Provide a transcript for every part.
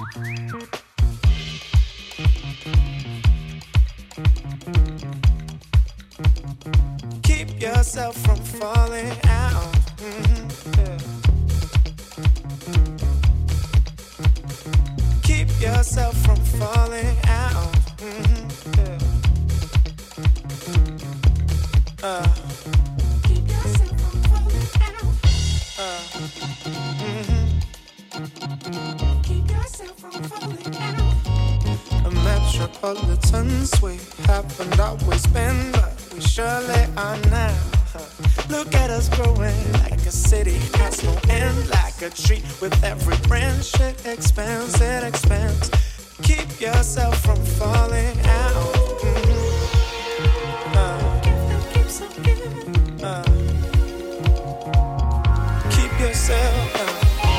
Keep yourself from falling out. Yeah. Keep yourself from falling out. Yeah. Keep yourself from falling out. Keep yourself from falling out. A metropolitan suite haven't always been, but we surely are now. Look at us growing like a city has no end, like a tree with every branch it expands, it expands. Keep yourself from falling out. Keep yourself out.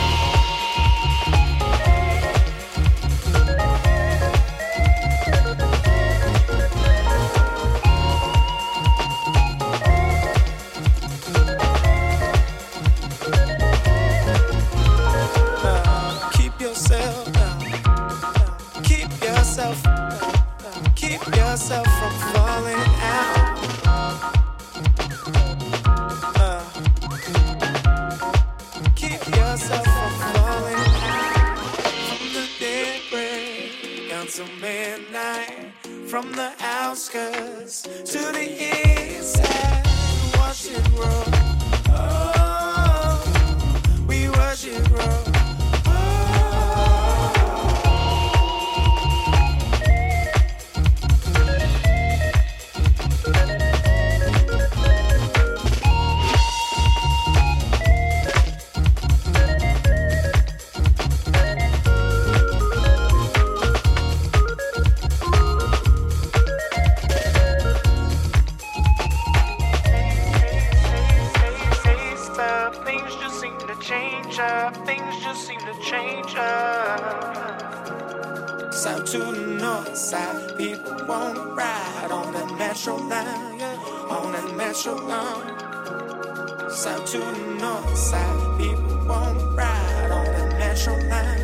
Keep yourself from falling out. Keep yourself from falling out. From the daybreak down to midnight, from the outskirts to the east side, watch it grow. Oh, we watch it grow. Things just seem to change up. South to the north side, people won't ride on that metro line, yeah, on that metro line. South to the north side, people won't ride on that metro line.